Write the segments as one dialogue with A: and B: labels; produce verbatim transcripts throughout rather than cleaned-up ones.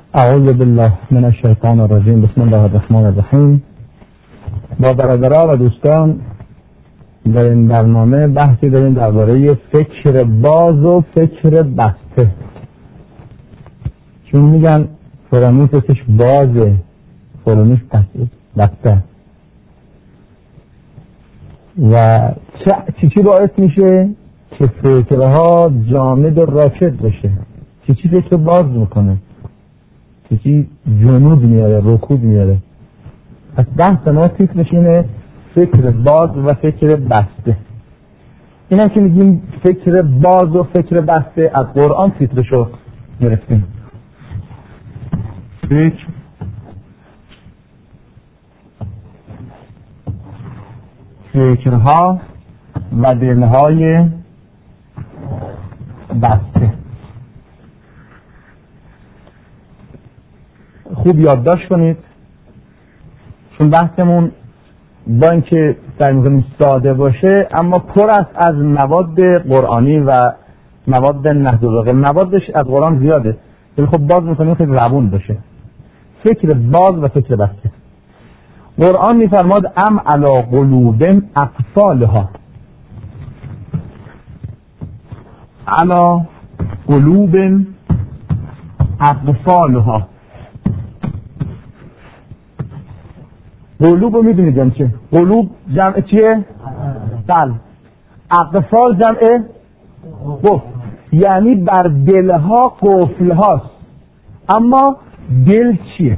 A: اعوذ بالله من الشیطان الرجیم. بسم الله الرحمن الرحیم. با برادران و دوستان در این برنامه بحثی داریم درباره فکر باز و فکر بسته. چون میگن فراموشش بازه، فراموش بسته. و چی چی باعث میشه که فکرها جامد و راکد بشه؟ چی چی فکر باز میکنه؟ چی چی جنود میاره، رکود میاره؟ پس بحث ما تیترش اینه فکر باز و فکر بسته. این هم که میگیم فکر باز و فکر بسته از قرآن تیترشو گرفتیم. فکر فکرها و دلهای بسته. خوب یادداشت کنید، چون بحثمون با اینکه سعی می‌کنیم ساده باشه اما پر است از مواد قرآنی و مواد نهج الفقه. موادش از قرآن زیاده، ولی خب باز می‌کنیم خیلی روون باشه. فکر باز و فکر بسته. قرآن می‌فرماد ام علی قلوب اقفالها، علی قلوب اقفالها. قلوب رو میدونید جمع چه؟ قلوب جمع چیه؟ قلب. اقفال جمع قفل، یعنی بر دلها قفل هاست. اما دل چیه؟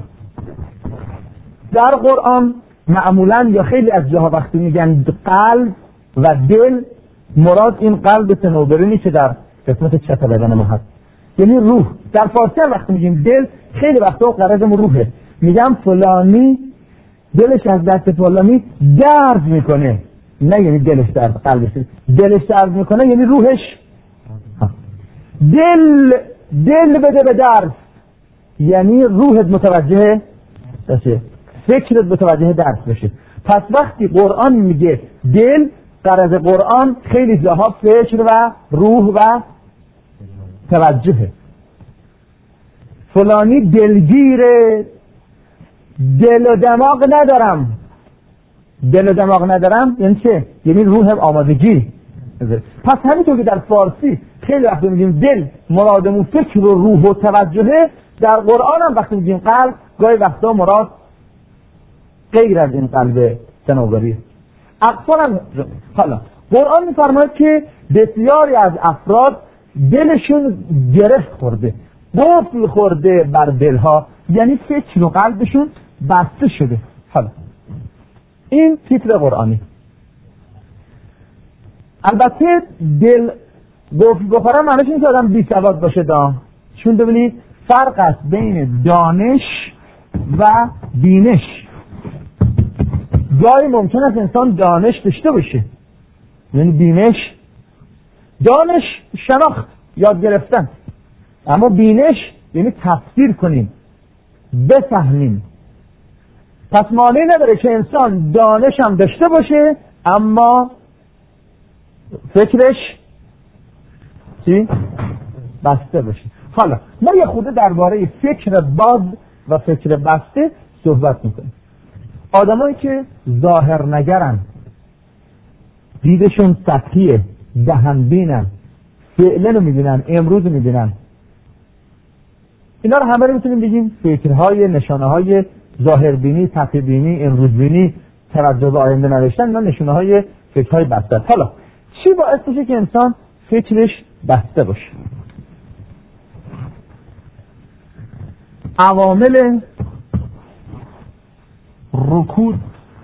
A: در قرآن معمولا یا خیلی از جاها وقتی میگن قلب و دل، مراد این قلب صنوبرینی که در قسمت چپ بدن ما هست، یعنی روح. در فارسی هم وقتی میگیم دل، خیلی وقتا غرضمون روحه. میگم فلانی دلش از دست فلانی درد میکنه، نه یعنی دلش درد، قلبش دلش درد میکنه یعنی روحش. دل دل بده به درد یعنی روحت متوجه بشه، فکرت متوجه درد بشه. پس وقتی قرآن میگه دل، غرض قرآن خیلی جاها فکر و روح و توجهه. فلانی دلگیره، دل و دماغ ندارم. دل و دماغ ندارم یعنی چه؟ یعنی روح آمادگی. پس همینطور که در فارسی خیلی وقت میگیم دل، مرادمون فکر و روح و توجهه. در قرآن هم وقتی میگیم قلب، گاهی وقتا مراد غیر از این قلب صنوبری. اقفال هم حالا قرآن میفرماید که بسیاری از افراد دلشون گرفت خورده، قفل خورده بر دلها، یعنی فکر و قلبشون بسته شده. حالا این تیتر قرآنی. البته دل قفل بخوره معنیش این که آدم بی سواد باشه دا، چون ببینید فرق است بین دانش و بینش. گاهی ممکن است انسان دانش داشته باشه، یعنی بینش. دانش شناخت، یاد گرفتن، اما بینش یعنی تفسیر کنیم، بفهمیم. پس معنی نداره که انسان دانش هم داشته باشه اما فکرش چی؟ بسته باشه. حالا ما یه خود درباره فکر باز و فکر بسته صحبت میکنیم. آدمایی که ظاهر نگرن، دیدشون سطحیه، دهنبینن، فعلا رو میبینن، امروز رو میبینن، اینا رو همه رو میتونیم بگیم فکرهای، نشانه های ظاهربینی، سطحبینی، امروزبینی، توجه به آینده نداشتن. اینا نشانه های فکرهای بسته. حالا چی باعث میشه که انسان فکرش بسته باشه؟ عوامل رکود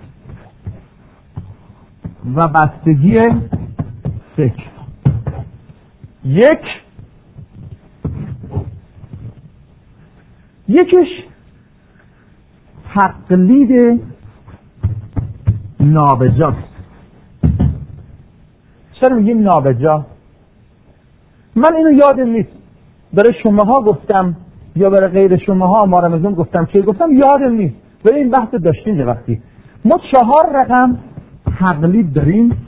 A: و بستگی فکر. یک یکیش تقلید نابجاست. چرا میگیم نابجا؟ من اینو یادم نیست برای شماها گفتم یا برای غیر شماها ما رمزون گفتم چه گفتم یادم نیست، ولی این بحث داشتیم. یه وقتی ما چهار رقم تقلید داریم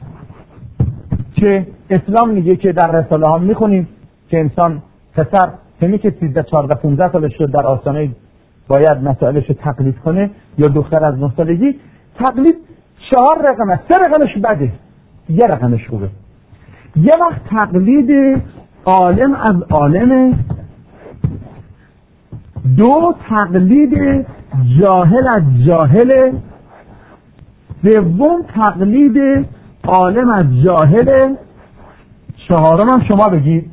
A: که اسلام میگه که در رساله ها میخونیم که انسان پسر همین که سیزده چهارده پانزده سالش شد در آستانه باید مسائلش رو تقلید کنه، یا دختر از نه سالگی، تقلید چهار رقم است، سه رقمش بده، یه رقمش خوبه. یه وقت تقلید عالم از عالم، دو تقلید جاهل از جاهل، سوم تقلید عالم از جاهل، چهارم هم شما بگید.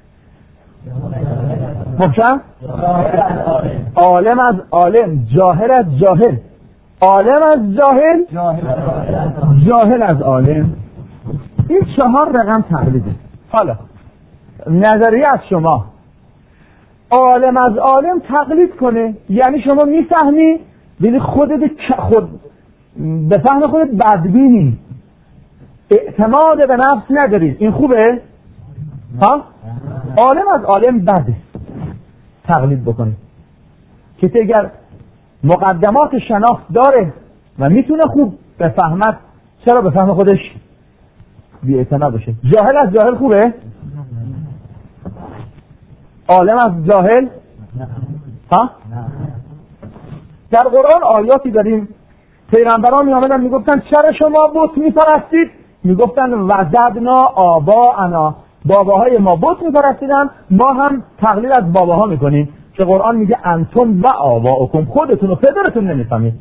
A: مفشم؟ عالم از عالم، جاهل از جاهل، عالم از جاهل، جاهل از عالم. این چهار رقم تقلیده. حالا نظریه از شما، عالم از عالم تقلید کنه یعنی شما میفهمی، یعنی خودت خود به فهم خودت بدبینی، اعتماد به نفس نداری، این خوبه؟ ها؟ عالم از عالم بده تقلید بکنه. کسی اگر مقدمات شناخت داره و میتونه خوب بفهمد، چرا به فهم خودش بی اعتماد باشه؟ جاهل از جاهل خوبه؟ عالم از جاهل؟ ها؟ در قرآن آیاتی داریم پیغمبران می آمدن میگفتن چرا شما بت میپرستید؟ میگفتن وجدنا آباءنا، باباهای ما بت میپرستیدن، ما هم تقلید از باباها میکنیم. که قرآن میگه انتم و آباؤکم، خودتون و پدرتون نمیفهمید.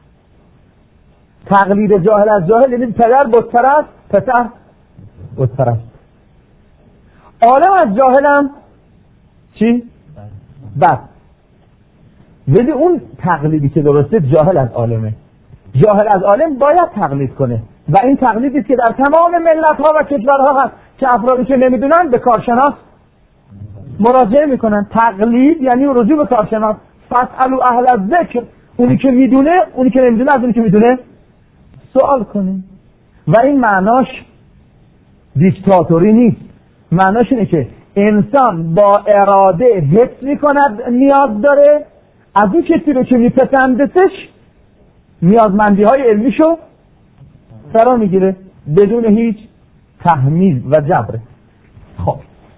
A: تقلید جاهل از جاهل یعنی پدر بت پرست، پسر بت پرست. عالم از جاهلم چی؟ بس. ولی اون تقلیدی که درسته جاهل از عالمه. جاهل از عالم باید تقلید کنه و این تقلیدی که در تمام ملت ها و کشورها هست که افرادی که نمیدونن به کارشناس مراجعه میکنن. تقلید یعنی رجوع به کارشناس. فاسالوا اهل الذکر، اونی که میدونه، اونی که نمیدونه از اونی که میدونه سوال کنه. و این معناش دیکتاتوری نیست، معناش اینه که انسان با اراده حس میکند نیاز داره، از اون کسی رو که میپسندتش نیازمندی های علمیشو فرا میگیره بدون هیچ تحمیل و جبر. خب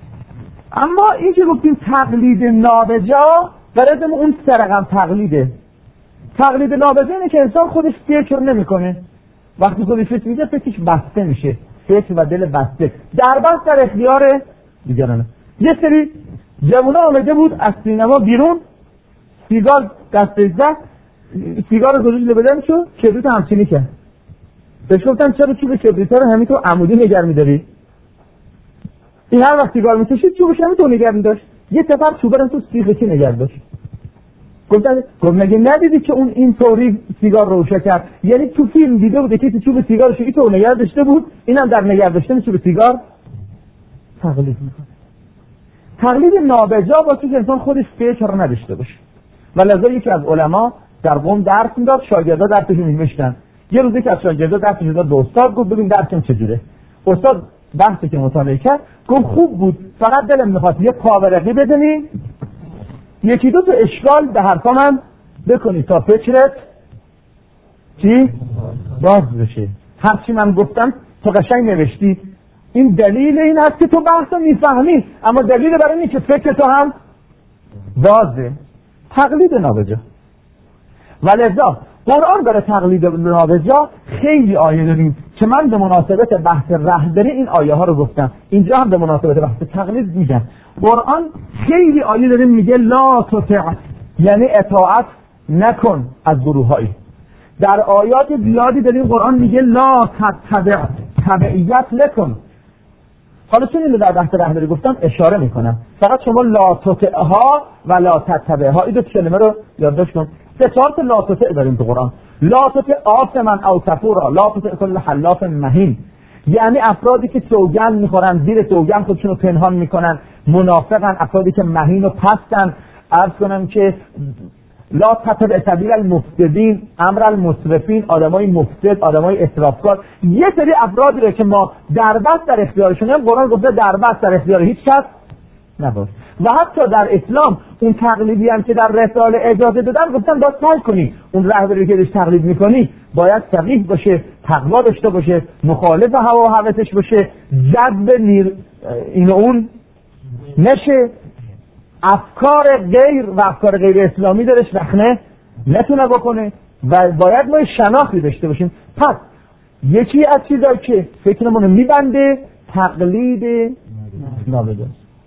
A: اما این که گفتیم تقلید نابجا، برای اون سه رقم تقلیده. تقلید نابجا اینه که انسان خودش فکر نمیکنه، وقتی خودش فکر میکنه فکرش بسته میشه، فکر و دل بسته، در بست در اختیار دیگرانه. یه سری جوونا آمده بود از سینما بیرون، سیگار دستش زد، سیگار رو گذاشت بدن شو، کبریت همچینی کرد. بهش گفتن چرا چوب کبریت رو همینطور عمودی نگه می‌داری؟ این هر وقت سیگار می‌کشید چوبش همینطور نگه می‌داشت. یه سفر چوب رو تو سیخ کی نگه داشت. گفتن گفت مگه ندیدی که اون اینطوری سیگار روشن کرد؟ یعنی تو فیلم دیده بود که چوب سیگارش اینطور نگه داشته بود، اینم در نگه داشتن چوب سیگار تقلید می‌کنه. تقلید نابجا باشه که انسان خودش فکر نداشته باشه. و لذا یکی از علما در قم درس میداد، شاگردا درسش رو می‌نوشتن. یه روزی که از شاگردا درسش رو داد به استاد، گفت ببین درسم چجوره. استاد بحثی که مطالعه کرد گفت خوب بود، فقط دلم می‌خواد یه پاورقی بدونی، یکی دو تا اشکال به حرفا من بکنی تا فکرت چی؟ باز بشه. هرچی من گفتم تو قشنگ نوشتی. این دلیل این است که تو بحثو میفهمی، اما دلیل برای اینه که فکر تو هم بازه. تقلید نابجا. ولذا قرآن برای تقلید نابجا خیلی آیه داریم که من به مناسبت بحث رهبری این آیه ها رو گفتم، اینجا هم به مناسبت بحث تقلید میگم. قرآن خیلی آیه داریم میگه لا تطع، یعنی اطاعت نکن از گروهایی. در آیات زیادی داریم قرآن میگه لا تتبع، تبعیت نکن. حالا چون اینو در بحث رهبری گفتم اشاره میکنم، فقط شما لا تطعها و لا تتبعها این دو کلمه رو یادداشت کن. سه چهار تا لا تطع داریم تو قرآن. لا تطع آثما او کفورا، لا تطع کل حلاف مهین، یعنی افرادی که سوگند میخورن، زیر سوگند خودشون رو پنهان میکنن، منافقن، افرادی که مهین و پستن. عرض کنم که لا تتبع سبیل المفسدین، امر المسرفین، آدمای مفسد، آدمای اسرافکار. یه سری افرادی رو که ما در بست در اختیارشونه، قرآن گفته در بست در اختیار هیچ کس نباش. و حتی در اسلام اون تقلیدی هم که در رساله اجازه دادن گفتن باید سعی کنی اون رهبری که داشت تقلید میکنی باید فقیه باشه، تقوا داشته باشه، مخالف هوا و هوسش باشه، جذب نیر این و اون نشه. افکار غیر و افکار غیر اسلامی درش رخنه نتونه بکنه و باید ما شناختی داشته باشیم. پس یکی از چیزایی که فکرمون رو میبنده تقلید نابجاست.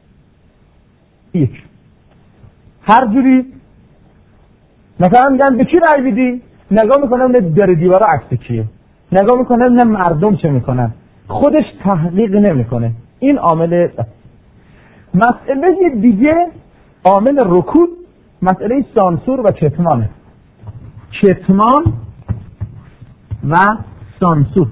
A: یک هر جوری مثلا میگن به کی رای بدی، نگاه میکنم نه در دیوارا عکس کیه، نگاه میکنم نه مردم چه میکنن، خودش تحقیق نمیکنه. این عامل. مسئله دیگه عامل رکود مسئله سانسور و کتمانه. کتمان و سانسور.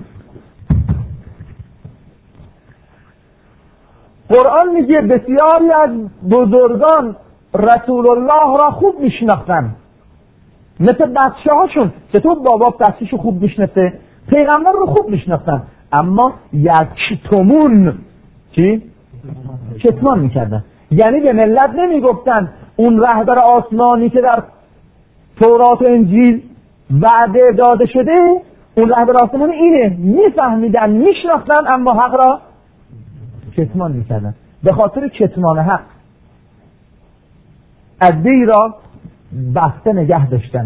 A: قرآن میگه بسیاری از بزرگان رسول الله را خوب میشناختن، مثل بچه هاشون. چطور بابا بچه‌شو خوب میشناسه؟ پیغمبر رو خوب میشناختن، اما یکتمون چی؟ کتمان میکردن. یعنی به ملت نمیگفتن اون رهبر آسمانی که در تورات و انجیل وعده داده شده اون رهبر آسمانی اینه، میفهمیدن میشناختن اما حق را کتمان میکردن. به خاطر کتمان حق ادعی را بسته نگه داشتن.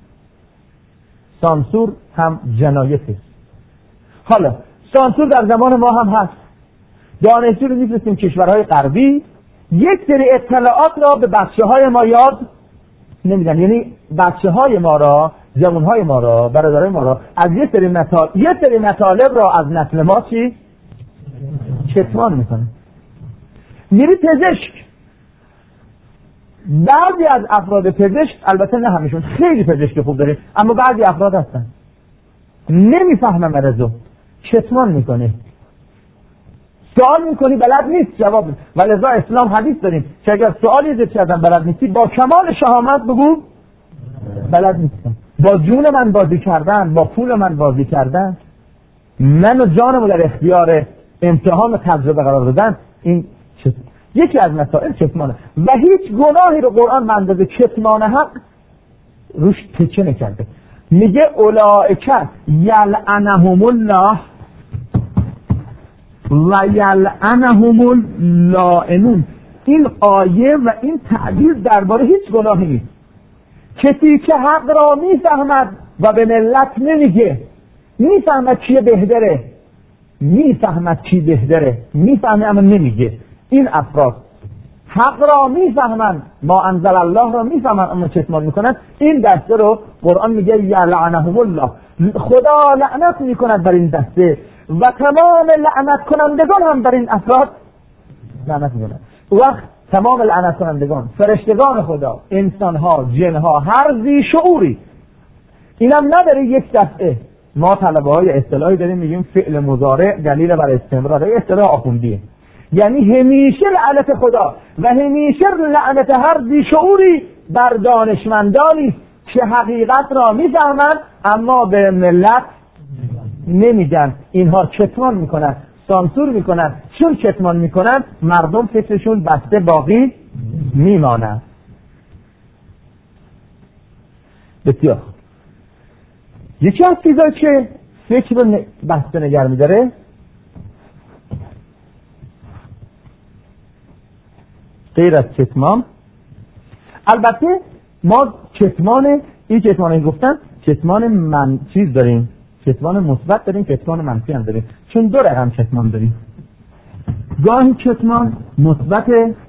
A: سانسور هم جنایته. حالا سانسور در زمان ما هم هست. دانشجو رو میفرستیم کشورهای غربی، یک سری اطلاعات را به بچه های ما یاد نمیدن. یعنی بچه های ما را، جوان های ما را، برادرای ما را از یک سری مطالب یک سری مطالب را از نسل ما چی؟ کتمان میکنه. میری پزشک، بعضی از افراد پزشک، البته نه همشون، خیلی پزشک خوب داره، اما بعضی افراد هستن نمیفهمه مرضو، کتمان میکنه. سوال میکنی بلد نیست جواب بده. ولذا اسلام حدیث داریم که اگر سوالی ازت کردن بلد نیستی با کمال شهامت بگو بلد نیستم. با جون من بازی کردن، با پول من بازی کردن، من و جانمو در اختیار امتحان و تجربه قرار دادن. این چه؟ یکی از مسائل کتمانه و هیچ گناهی رو قرآن به اندازه کتمان حق روش تکیه نکرده. میگه اولئک یلعنهم الله و یلعنهم اللاعنون. این آیه و این تعبیر درباره هیچ گناهی نیست. کسی که حق را میفهمد و به ملت نمیگه، میفهمد چیه بهتره، میفهمد چی بهتره، میفهمه اما نمیگه، این افراد حق را میفهمن، ما انزل الله را میفهمن اما کتمان میکنن، این دسته رو قرآن میگه یلعنهم الله، خدا لعنت میکند بر این دسته و تمام لعنت کنندگان هم بر این افراد لعنت میکنند. وقت تمام لعنت کنندگان، فرشتگان خدا، انسانها، جنها، هر ذی شعوری، اینم نداره یک دفعه. ما طلبه های اصطلاحی داریم میگیم فعل مضارع دلیل بر استمرار، این اصطلاح آخوندیه، یعنی همیشه لعنت خدا و همیشه لعنت هر ذی شعوری بر دانشمندانی که حقیقت را میفهمند اما به ملت نمیگن. اینها کتمان میکنن، سانسور میکنن. چون کتمان میکنن مردم فکرشون بسته باقی میمانند. بسیار یکی از چیزایی که فکر رو بسته نگر میداره غیر از کتمان، البته ما کتمان این کتمان این گفتن کتمان من چیز داریم، کتمان مثبت داریم، کتمان منفی هم داریم، چون دو رقم کتمان داریم. گاهی کتمان مثبت،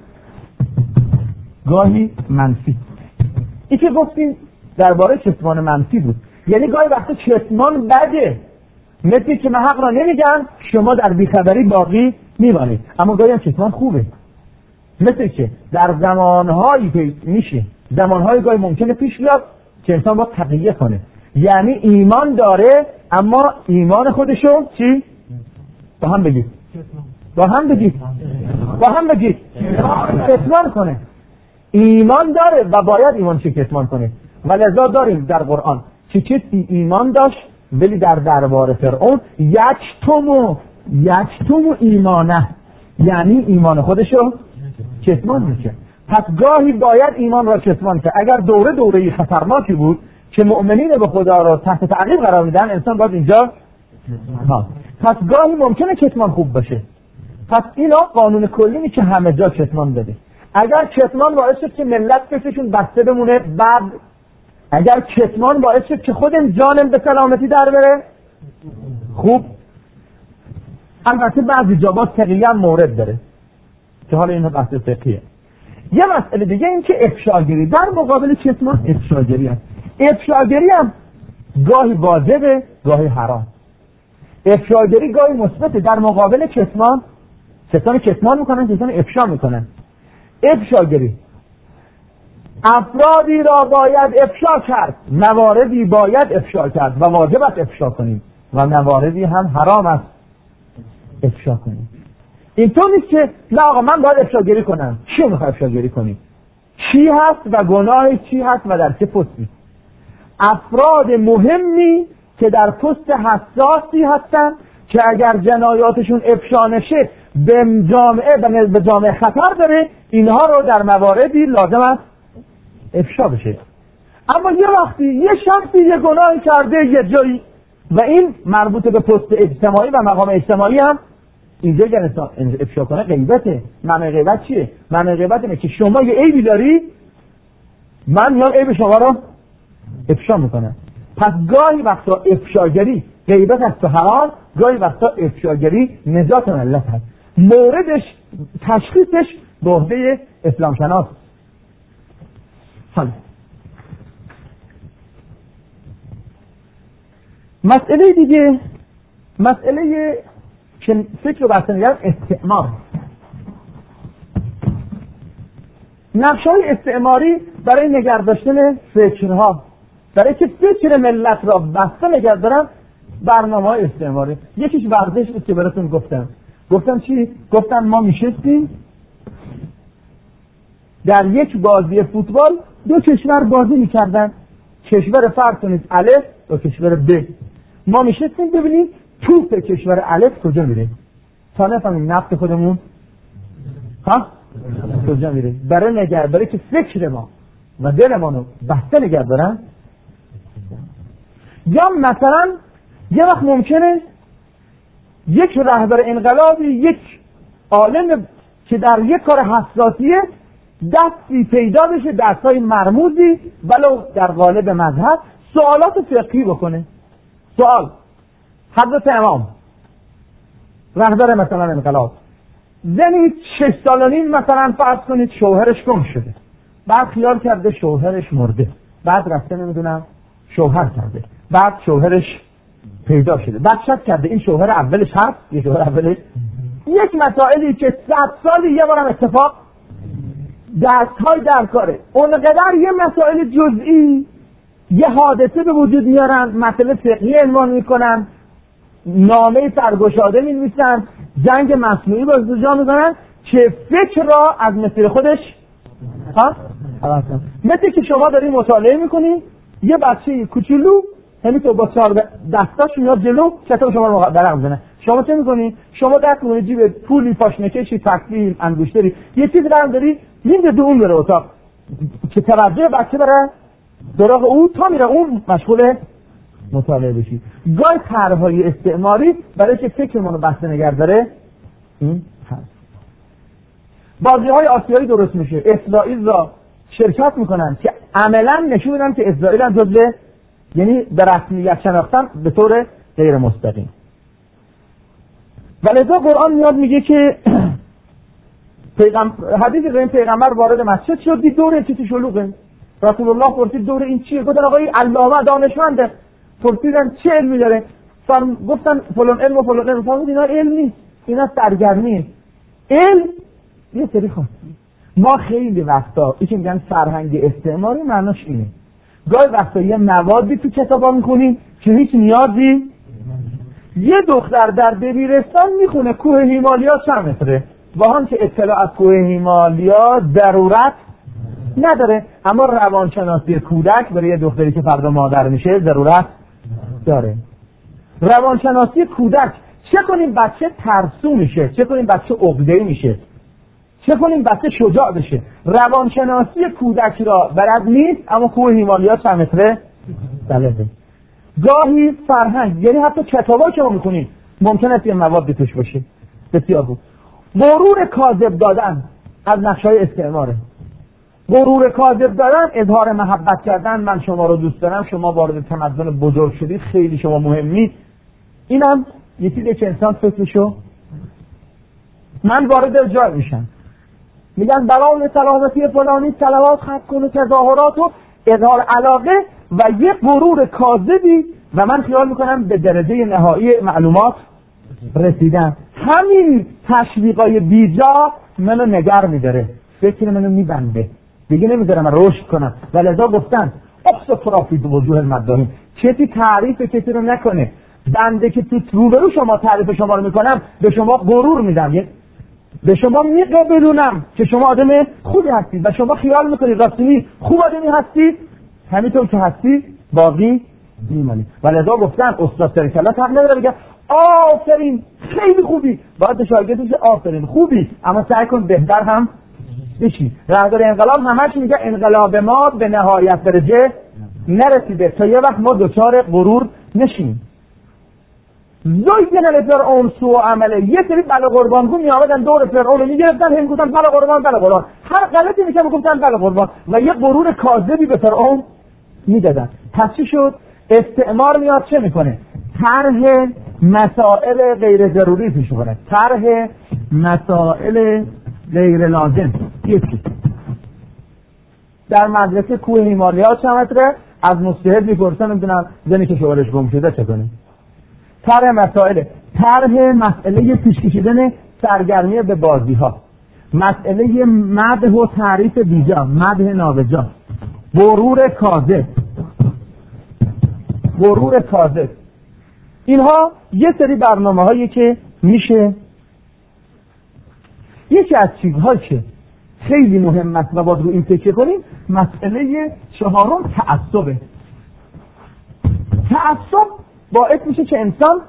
A: گاهی منفی. این که گفتیم درباره کتمان منفی بود، یعنی گاهی وقتا کتمان بده، مثل که من حق را نمیگن شما در بیخبری باقی میمانید، اما گاهی هم کتمان خوبه، مثل که در زمانهایی که میشه، زمانهای گاهی ممکنه پیش بیاد که انسان با تقیه کنه، یعنی ایمان داره اما ایمان خودشو چی؟ با هم بگید با هم بگید با هم بگید کتمان کنه. ایمان داره و باید ایمانشو کتمان کنه. ولذا داریم در قرآن که کسی ایمان داشت ولی در دربار فرعون یکتمو یکتمو ایمانه، یعنی ایمان خودشو کتمان میشه. پس گاهی باید ایمان را کتمان کنه. اگر دوره دوره خطرناکی بود که مؤمنین به خدا را تحت تعقیب قرار میدن، انسان باید اینجا ها. پس گاهی ممکنه کتمان خوب باشه. پس اینا قانون کلی نیست که همه جا کتمان بده، اگر کتمان باعث شد که ملت کششون بسته بمونه، بعد اگر کتمان باعث شد که خود جانم به سلامتی در بره، خوب. البته بعضی جابات تقییه هم مورد داره که حالا اینها بحث فقهیه. یه مسئله دیگه این که افشاگری در مقابل کتمان افشاگری هست. افشاگری هم گاهی واجبه گاهی حرام. افشاگری گاهی مثبته در مقابل کتمان. کسانی کتمان میکنن، کسانی افشا میکنن. افشاگری افرادی را باید افشا کرد، مواردی باید افشا کرد و واجب است افشا کنیم و مواردی هم حرام است افشا کنیم. اینطور نیست که نه آقا من باید افشاگری کنم. چی میخوای افشاگری کنی؟ چی هست و گناه چی هست و در چه پستی؟ افراد مهمی که در پست حساسی هستن که اگر جنایاتشون افشا نشه به جامعه به جامعه خطر داره، اینها رو در مواردی لازم است افشا بشه. اما یه وقتی یه شخصی یه گناهی کرده یه جایی و این مربوط به پست اجتماعی و مقام اجتماعی هم اینجا اگر افشا کنه غیبته. معنی غیبت چیه؟ معنی غیبت اینه که شما یه عیبی داری، من میام عیب شما رو افشا میکنم. پس گاهی وقتا افشاگری غیبت است و حرام، گاهی وقتا افشاگری نجات ملت هست. موردش تشخیصش به عهده اسلام شناس. حالا مسئله دیگه، مسئله که فکر رو بحث نگرد استعمار. نقشه‌های استعماری برای نگرداشتن فکرها، برای که فکر ملت را بسته نگه دارن، برنامه‌های استعماری. یکیش ورزش بود که براتون گفتم. گفتم چی؟ گفتم ما میشستیم در یک بازی فوتبال دو کشور بازی میکردن، کشور فرض کنید الف و کشور ب. ما میشستیم ببینیم توپ کشور الف کجا میره تا نفهمیم نفت خودمون ها کجا میره. برای نگه برای که فکر ما و دل ما رو بسته نگه دارن. یا مثلا یه وقت ممکنه یک رهبر انقلابی، یک عالم که در یک کار حساسیه دستی پیدا بشه، دستای مرموزی ولو در قالب مذهب سوالات فقهی بکنه. سوال حضرت امام رهبر مثلا انقلاب، زنی شش سال و نیم مثلا فرض کنید شوهرش گم شده، بعد خیال کرده شوهرش مرده، بعد رفته نمیدونم شوهر کرده، بعد شوهرش پیدا شده، بعد شک کرده این شوهر اولش هست یه شوهر اولش. یک مسائلی که صد سالی یه بارم اتفاق دستهای در کاره، اونقدر یه مسائل جزئی یه حادثه به وجود میارن، مسئله فقهی عنوان میکنن، نامه سرگشاده می‌نویسن، جنگ مصنوعی باز جا می‌کنن که فکر را از مسیر خودش ها مثل که شما داری مطالعه می‌کنی، یه بچه کوچولو همینطور با چهار دستاش میاد جلو کتاب شما رو برق می‌زنه، شما چه می‌کنی؟ شما دست می‌کنی جیب پولی، پاشنکشی، تکلیل، انگشتری، یه چیزی برام داری می‌ذاری دو اون بره اتاق که توجه بچه بره سراغ او تا میره اون مشغول مطالعه بشید. گاهی طرح‌های استعماری برای که فکرمون رو بسته نگه داره این هست. بازی‌های آسیایی درست میشه، اسرائیل را شرکت میکنن که عملاً نشون میدن که اسرائیل هم جزو، یعنی به رسمیت شناختن به طور غیر مستقیم. ولذا قرآن میاد میگه که پیغمبر حدیث این پیغمبر وارد مسجد شد، دید دور چیزی شلوغه. رسول الله پرسید دور این چیه؟ گفتن آقای علامه دانشمنده. پرسیدن چه علمی داره؟ فرم گفتن فلان علم و فلان علم. فرمود اینا علم نیست، اینا سرگرمیه. علم یه سری خاص. ما خیلی وقتا این که میگن فرهنگ استعماری معناش اینه. گاهی وقتا یه موادی تو کتابا میخونیم که هیچ نیازی. یه دختر در دبیرستان میخونه کوه هیمالیا چند متره، با هم که اطلاع از کوه هیمالیا ضرورت نداره، اما روانشناسی کودک برای یه دختری که فردا مادر میشه ضرورت داره. روانشناسی کودک، چه کنیم بچه ترسو میشه، چه کنیم بچه عقده‌ای میشه، چه کنیم بچه شجاع بشه. روانشناسی کودک را بلد نیست، اما کوه هیمالیا چند متره بلده. گاهی فرهنگ، یعنی حتی کتابا که ما میکنیم ممکنه یه مواد توش باشه. بسیار بود. مرور کاذب دادن، از نقشه‌های استعماره. غرور کاذب دارن، اظهار محبت کردن، من شما رو دوست دارم، شما وارد تمدن بزرگ شدید، خیلی شما مهمی. اینم یه چیزی که انسان فکرشو من وارد جای میشم، میگن برای سلامتی فلانی صلوات خط کن و تظاهرات و اظهار علاقه و یه غرور کاذبی و من خیال میکنم به درجه نهایی معلومات رسیدن. همین تشویقای بیجا منو نگر میداره، فکر منو میبنده، دیگه نمیذارم رشد کنم. ولذا گفتن اقصد ترافید وجوه المداهین، کسی تعریف کسی رو نکنه. بنده که تو روبرو شما تعریف شما رو میکنم به شما غرور میدم، به شما میقبلونم که شما آدم خوبی هستید و شما خیال میکنید راستینی خوب آدمی هستید، همینطور که هستید باقی میمانید. ولذا گفتن استاد سرکلات حق نداره بگه آفرین خیلی خوبی، باید به شاگردش آفرین خوبی، اما سعی کن بهتر هم بشی. رهبر انقلاب همش میگه انقلاب ما به نهایت درجه نرسیده تا یه وقت ما دچار غرور نشیم. زویدن لفرعون سوء عمله، یه سری بله قربانگو می آمدن دور فرعون رو می گرفتن، هم گفتن بله قربان بله قربان، هر غلطی میشه میگفتن بله قربان و یه غرور کاذبی به فرعون میدادن. پس چی شد؟ استعمار میاد چه میکنه؟ طرح مسائل غیر ضروری پیش میکنه، طرح مسائل غیر لازم. یکی در مدرسه کوه هیمالیا چند متره، از مجتهد میپرسن نمیدونم زنی که شوهرش گم شده چه کنه. طرح مسائل، طرح مسئله پیش کشیدن سرگرمی به بازی ها، مسئله مدح و تعریف بیجا، مدح نابجا، غرور کاذب، غرور کاذب. اینها یه سری برنامه هایی که میشه. یکی از چیزهایی که خیلی مهم است و باید رو این فکر کنیم، مسئله چهارم تعصبه. تعصب باعث میشه که انسان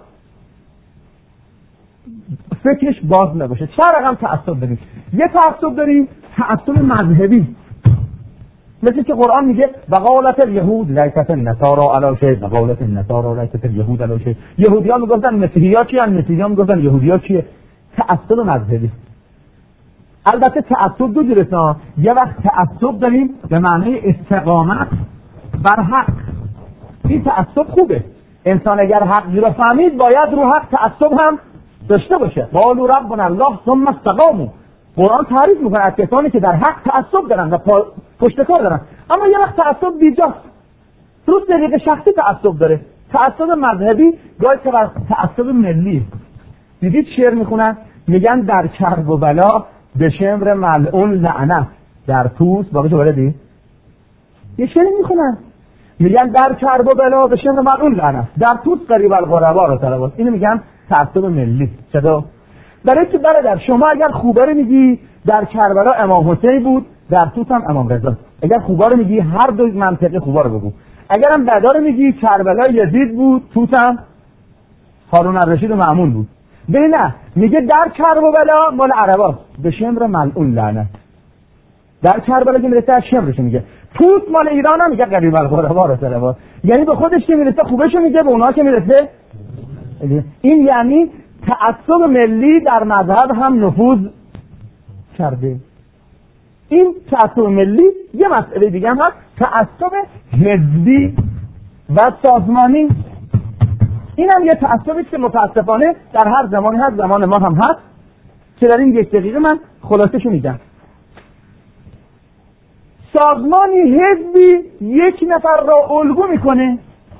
A: فکرش باز نباشه. چه رقم تعصب داریم؟ یه تعصب داریم تعصب مذهبی، مثل که قرآن میگه وقالت الیهود لیست النصارى علی شیء، وقالت النصارى لیست الیهود علی شیء. یهودیان میگفتن مسیحی‌ها چیه، مسیحیان میگفتن یهودی‌ها چیه. تعصب مذهبی. البته تعصب دو جورست. یه وقت تعصب داریم به معنی استقامت بر حق، این تعصب خوبه. انسان اگر حقی رو فهمید باید رو حق تعصب هم داشته باشه. قالوا ربنا الله ثم استقاموا. قرآن تعریف میکنه از کسانی که در حق تعصب دارن و پشت کار دارن. اما یه وقت تعصب بیجاست، رو طریق شخصی تعصب داره. تعصب مذهبی گاهی که تعصب ملی. دیدید شعر میخونن میگن در کرب و بلا به شمر ملعون لعنت، در توس باقی جو بلدی یه شعر میخونن میگن در کرب و بلا به شمر ملعون لعنت، در توس قریب الغربا رو طلبات. اینو میگن تعصب ملی. چطور؟ برای که برادر شما اگر خوبه رو میگی در کربلا امام حسین بود، در توس هم امام رضا. اگر خوبه رو میگی هر دو منطقه خوبه رو بگو. اگرم بدا رو میگی کربلا یزید بود، توس هم هارون الرشید و مأمون بود. نه میگه در کربلا مال عرباست به شمر ملعون لعنت. در کربلا که میرسه از شمرش میگه. توس مال ایران هم میگه قریب الغربا رو طلبات. یعنی به خودش که میرسه خوبشو میگه، به اونها که میرسه. این یعنی تعصب ملی در مذهب هم نفوذ کرده. این تعصب ملی. یه مسئله دیگه هم هست تعصب حزبی و سازمانی. این هم یه تعصبی که متاسفانه در هر زمانی هست، زمان ما هم هست، که در این یک دقیقه من خلاصه‌شو میگم. سازمانی حزبی یک نفر را الگو میکنه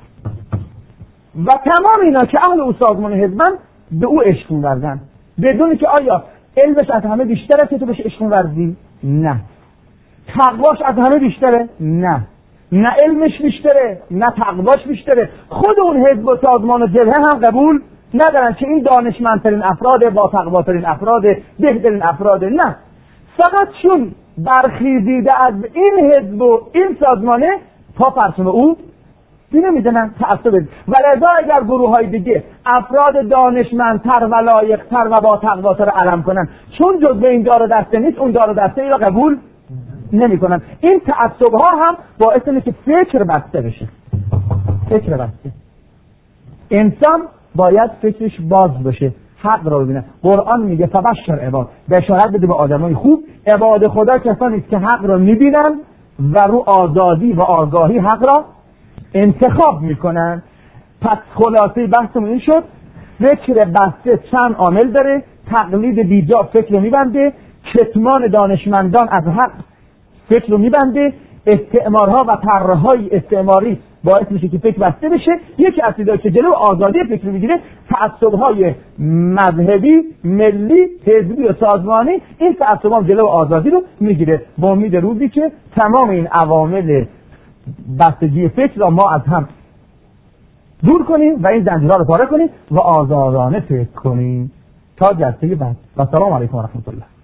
A: و تمام اینا که اهل او سازمان حزبن به او عشق می‌ورزن، بدون که آیا علمش از همه بیشتره که تو بهش عشق می‌ورزی؟ نه. تقواش از همه بیشتره؟ نه. نه علمش بیشتره، نه تقواش بیشتره. خود اون حزب و سازمان و جبهه هم قبول ندارن که این دانشمندترین افراد، با تقواترین افراد، بهترین افراد. نه، فقط چون برخیزیده از این حزب و این سازمانه تا پرچم او اینو میدونن تعصب. ولذا اگر گروه های دیگه افراد دانشمندتر و لایقتر و با تقواتر علم کنن، چون جز به این دار دسته نیست، اون دار دسته ای را قبول نمی کنن. این تعصب ها هم باعث اینه که فکر بسته بشه. فکر بسته. انسان باید فکرش باز بشه. حق را ببینن. قرآن میگه فبشر عباد، بشارت بده به آدمای خوب. عباد خدا کسانی است که حق را میبینن و رو آزادی و آگاهی حق را انتخاب میکنن. پس خلاصه بحثمون این شد فکر بسته چند عامل داره. تقلید بیجا فکر رو میبنده، کتمان دانشمندان از حق فکر رو میبنده، استعمارها و طرحهای استعماری باعث میشه که فکر بسته بشه. یکی از چیزایی که جلو آزادی فکر میگیره تعصب‌های مذهبی، ملی، حزبی و سازمانی. این تعصب‌ها جلو آزادی رو میگیره. با امید روزی که تمام این عوامل بستگی فکر را ما از هم دور کنیم و این زنجیرها رو پاره کنیم و آزادانه فکر کنیم. تا جلسه بعد و سلام علیکم و رحمت الله.